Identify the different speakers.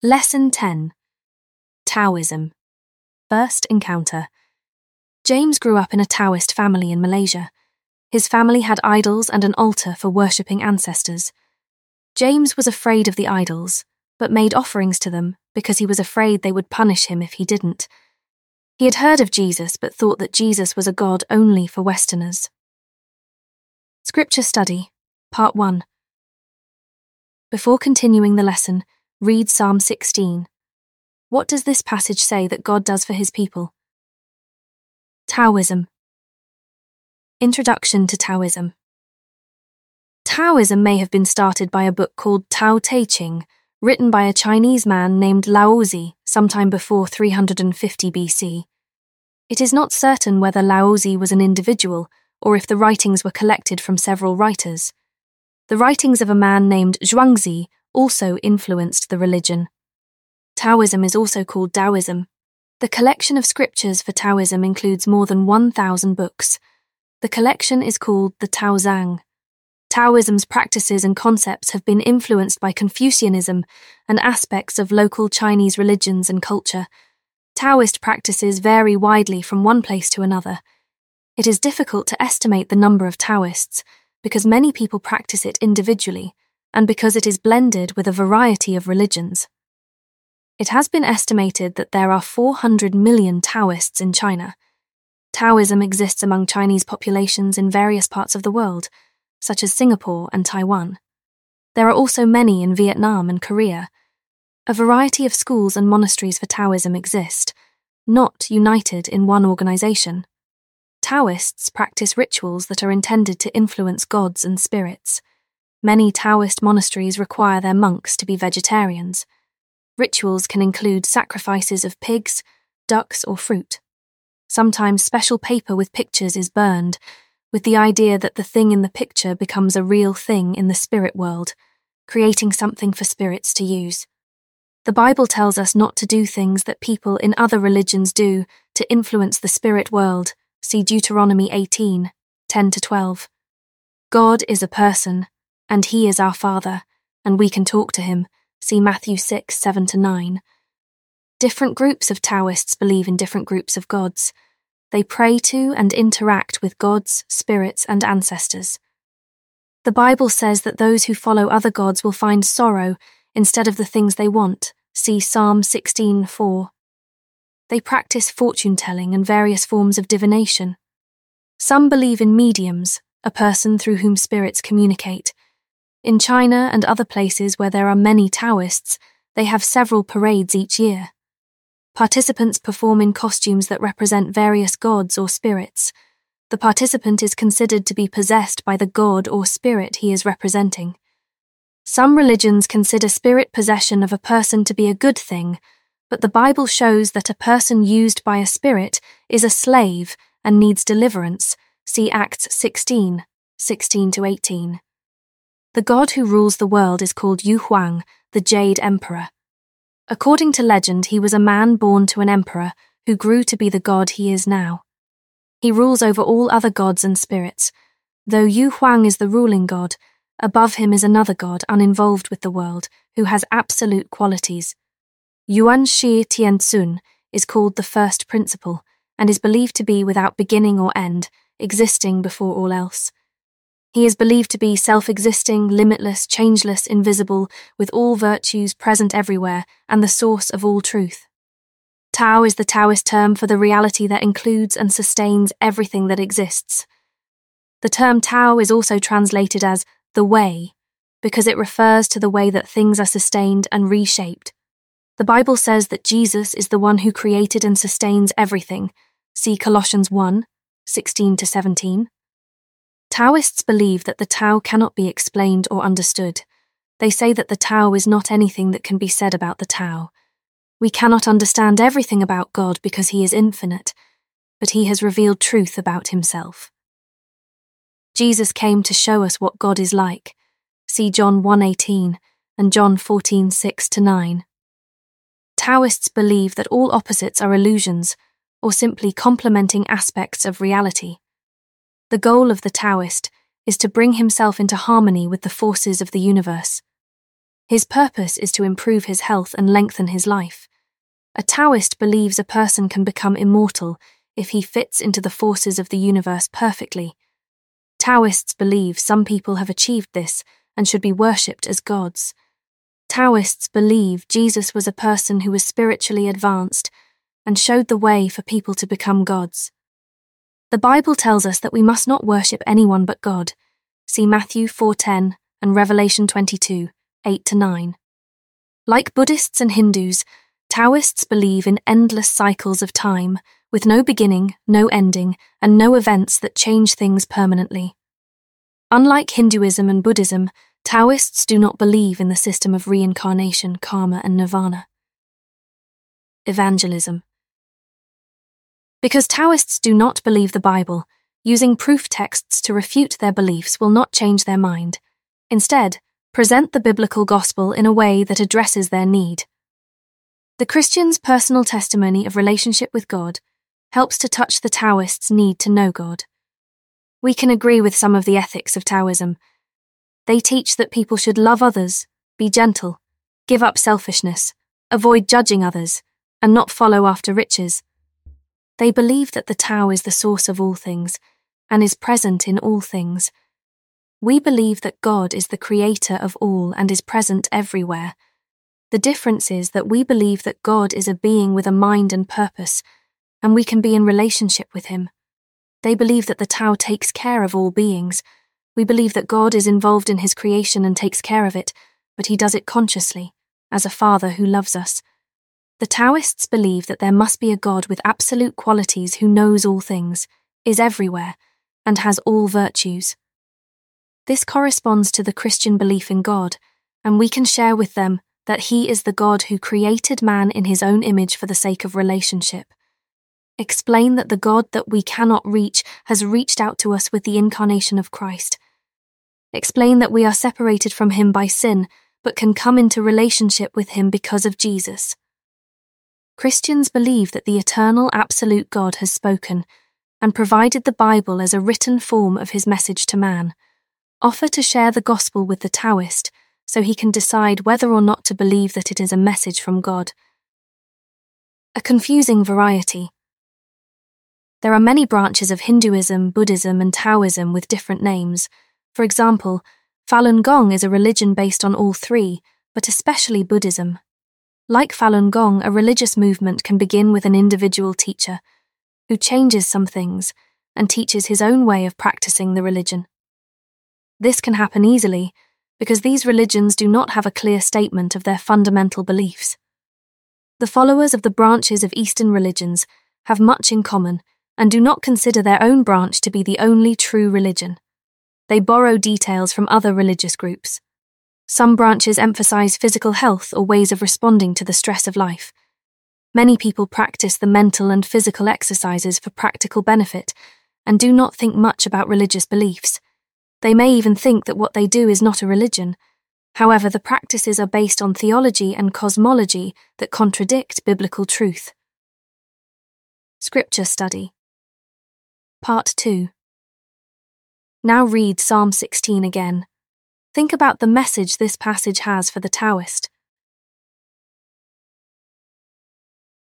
Speaker 1: Lesson 10. Taoism. First encounter. James grew up in a Taoist family in Malaysia. His family had idols and an altar for worshipping ancestors. James was afraid of the idols, but made offerings to them because he was afraid they would punish him if he didn't. He had heard of Jesus but thought that Jesus was a god only for Westerners. Scripture Study, Part 1. Before continuing the lesson, read Psalm 16. What does this passage say that God does for his people? Taoism. Introduction to Taoism. Taoism may have been started by a book called Tao Te Ching, written by a Chinese man named Laozi sometime before 350 BC. It is not certain whether Laozi was an individual or if the writings were collected from several writers. The writings of a man named Zhuangzi also influenced the religion. Taoism is also called Taoism. The collection of scriptures for Taoism includes more than 1,000 books. The collection is called the Taozang. Taoism's practices and concepts have been influenced by Confucianism and aspects of local Chinese religions and culture. Taoist practices vary widely from one place to another. It is difficult to estimate the number of Taoists because many people practice it individually and because it is blended with a variety of religions. It has been estimated that there are 400 million Taoists in China. Taoism exists among Chinese populations in various parts of the world, such as Singapore and Taiwan. There are also many in Vietnam and Korea. A variety of schools and monasteries for Taoism exist, not united in one organization. Taoists practice rituals that are intended to influence gods and spirits. Many Taoist monasteries require their monks to be vegetarians. Rituals can include sacrifices of pigs, ducks, or fruit. Sometimes special paper with pictures is burned, with the idea that the thing in the picture becomes a real thing in the spirit world, creating something for spirits to use. The Bible tells us not to do things that people in other religions do to influence the spirit world. See Deuteronomy 18, 10-12. God is a person, and he is our Father, and we can talk to him. See Matthew 6, 7-9. Different groups of Taoists believe in different groups of gods. They pray to and interact with gods, spirits, and ancestors. The Bible says that those who follow other gods will find sorrow instead of the things they want. See Psalm 16:4. They practice fortune-telling and various forms of divination. Some believe in mediums, a person through whom spirits communicate. In China and other places where there are many Taoists, they have several parades each year. Participants perform in costumes that represent various gods or spirits. The participant is considered to be possessed by the god or spirit he is representing. Some religions consider spirit possession of a person to be a good thing, but the Bible shows that a person used by a spirit is a slave and needs deliverance. See Acts 16, 16-18. The god who rules the world is called Yu Huang, the Jade Emperor. According to legend, he was a man born to an emperor who grew to be the god he is now. He rules over all other gods and spirits. Though Yu Huang is the ruling god, above him is another god uninvolved with the world who has absolute qualities. Yuan Shi Tianzun is called the first principle and is believed to be without beginning or end, existing before all else. He is believed to be self-existing, limitless, changeless, invisible, with all virtues present everywhere and the source of all truth. Tao is the Taoist term for the reality that includes and sustains everything that exists. The term Tao is also translated as the way, because it refers to the way that things are sustained and reshaped. The Bible says that Jesus is the one who created and sustains everything. See Colossians 1, 16-17. Taoists believe that the Tao cannot be explained or understood. They say that the Tao is not anything that can be said about the Tao. We cannot understand everything about God because he is infinite, but he has revealed truth about himself. Jesus came to show us what God is like. See John 1:18 and John 14:6-9. Taoists believe that all opposites are illusions, or simply complementing aspects of reality. The goal of the Taoist is to bring himself into harmony with the forces of the universe. His purpose is to improve his health and lengthen his life. A Taoist believes a person can become immortal if he fits into the forces of the universe perfectly. Taoists believe some people have achieved this and should be worshipped as gods. Taoists believe Jesus was a person who was spiritually advanced and showed the way for people to become gods. The Bible tells us that we must not worship anyone but God. See Matthew 4:10 and Revelation 22:8-9. Like Buddhists and Hindus, Taoists believe in endless cycles of time, with no beginning, no ending, and no events that change things permanently. Unlike Hinduism and Buddhism, Taoists do not believe in the system of reincarnation, karma, and nirvana. Evangelism. Because Taoists do not believe the Bible, using proof texts to refute their beliefs will not change their mind. Instead, present the biblical gospel in a way that addresses their need. The Christian's personal testimony of relationship with God helps to touch the Taoist's need to know God. We can agree with some of the ethics of Taoism. They teach that people should love others, be gentle, give up selfishness, avoid judging others, and not follow after riches. They believe that the Tao is the source of all things and is present in all things. We believe that God is the creator of all and is present everywhere. The difference is that we believe that God is a being with a mind and purpose, and we can be in relationship with him. They believe that the Tao takes care of all beings. We believe that God is involved in his creation and takes care of it, but he does it consciously, as a father who loves us. The Taoists believe that there must be a God with absolute qualities who knows all things, is everywhere, and has all virtues. This corresponds to the Christian belief in God, and we can share with them that he is the God who created man in his own image for the sake of relationship. Explain that the God that we cannot reach has reached out to us with the incarnation of Christ. Explain that we are separated from him by sin, but can come into relationship with him because of Jesus. Christians believe that the eternal absolute God has spoken and provided the Bible as a written form of his message to man. Offer to share the gospel with the Taoist so he can decide whether or not to believe that it is a message from God. A confusing variety. There are many branches of Hinduism, Buddhism, and Taoism with different names. For example, Falun Gong is a religion based on all three, but especially Buddhism. Like Falun Gong, a religious movement can begin with an individual teacher who changes some things and teaches his own way of practicing the religion. This can happen easily because these religions do not have a clear statement of their fundamental beliefs. The followers of the branches of Eastern religions have much in common and do not consider their own branch to be the only true religion. They borrow details from other religious groups. Some branches emphasize physical health or ways of responding to the stress of life. Many people practice the mental and physical exercises for practical benefit and do not think much about religious beliefs. They may even think that what they do is not a religion. However, the practices are based on theology and cosmology that contradict biblical truth. Scripture Study. Part 2. Now read Psalm 16 again. Think about the message this passage has for the Taoist.